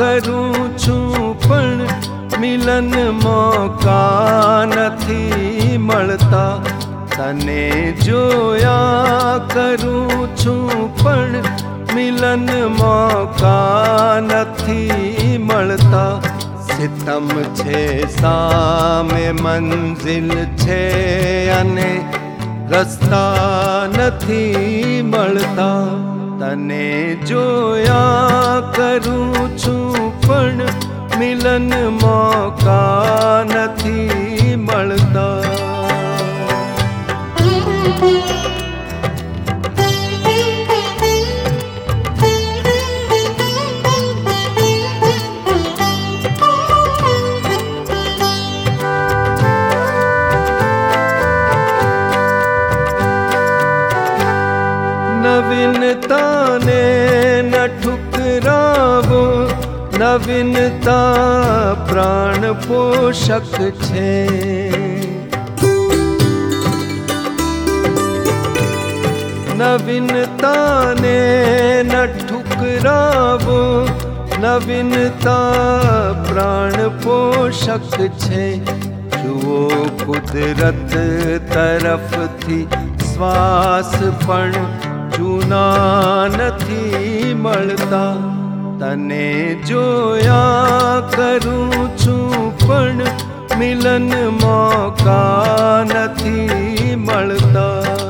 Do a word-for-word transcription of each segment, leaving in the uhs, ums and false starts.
કરું છું પણ મિલન મોકા નથી મળતા. તને જોયા કરું છું પણ મિલન મોકા નથી મળતા. સિતમ છે સામે મંઝિલ છે અને રસ્તા નથી મળતા. તને જોયા કરું છું પણ મિલન મોકા નથી મળતા. नवीनता ने न ठुकरावो, नवीनता प्राण पोषक छे. नवीनता ने न ठुकरावो, नवीनता प्राण पोषक छे. जुओ कुदरत तरफ थी श्वास पण जूना નથી મળતા. તને જોયા કરું છું પણ મિલન મોકા નથી મળતા.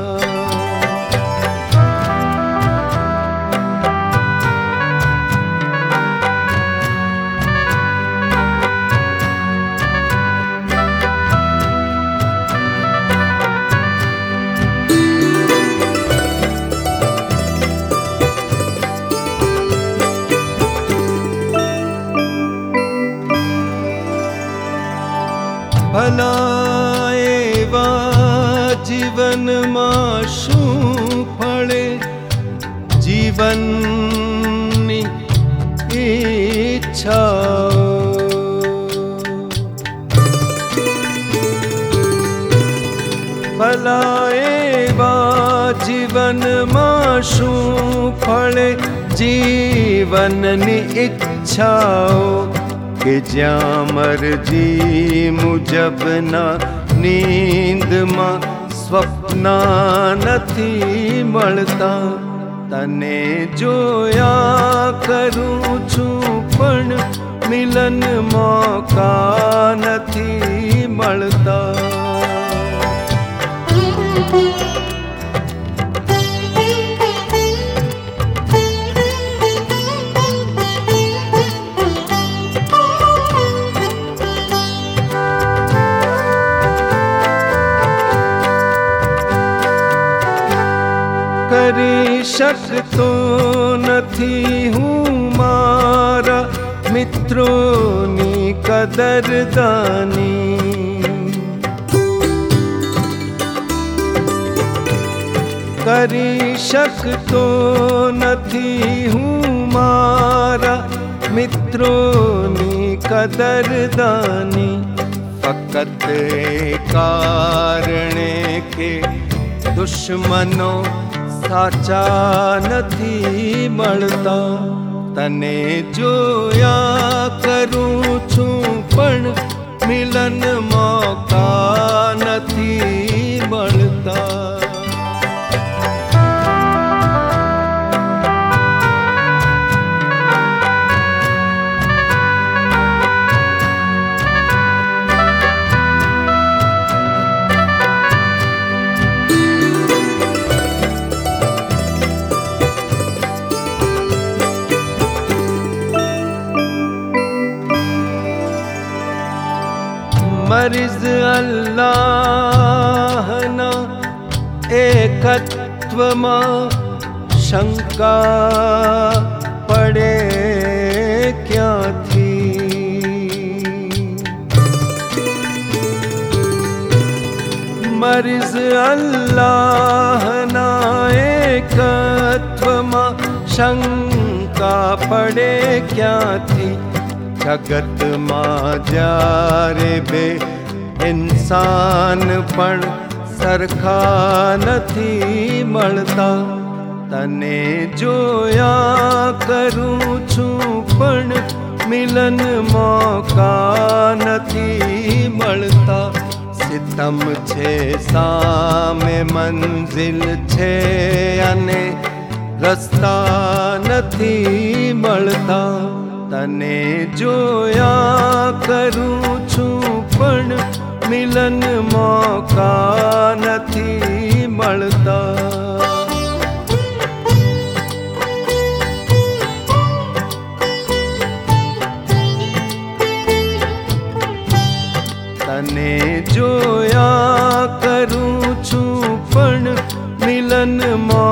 ભલા એવા જીવનમાં શું ફળે, જીવનની ઈચ્છાઓ. ભલા એવા જીવનમાં શું ફળે, જીવનની ઈચ્છાઓ. કે જ્યાં મરજી મુજબના નીંદમાં સ્વપ્ના નથી મળતા. તને જોયા કરું છું પણ મિલન મોકા નથી મળતા. કરી શકતો નથી હું મારા મિત્રોની કદરદાની. કરી શકતો નથી હું મારા મિત્રોની કદરદાની. ફક્ત એ કારણે કે દુશ્મનો સાચા નથી મળતા. તને જોયા કરું છું પણ મિલન મોકા નથી મળતા. मर्ज़ अल्लाहना एकत्वमा शंका पड़े क्यांथी. मर्ज़ अल्लाहना एकत्वमा शंका पड़े क्यांथी. जगत मां जारे बे इंसान पण सरखा नथी मळता. तने जोया करूं छूं पण મિલન મોકા નથી મળતા. સિતમ છે સામે મંઝિલ છે અને રસ્તા નથી મળતા. તને જોયા કરું છું પણ મિલન મોકા નથી મળતા. તને જોયા કરું છું પણ મિલન મોકા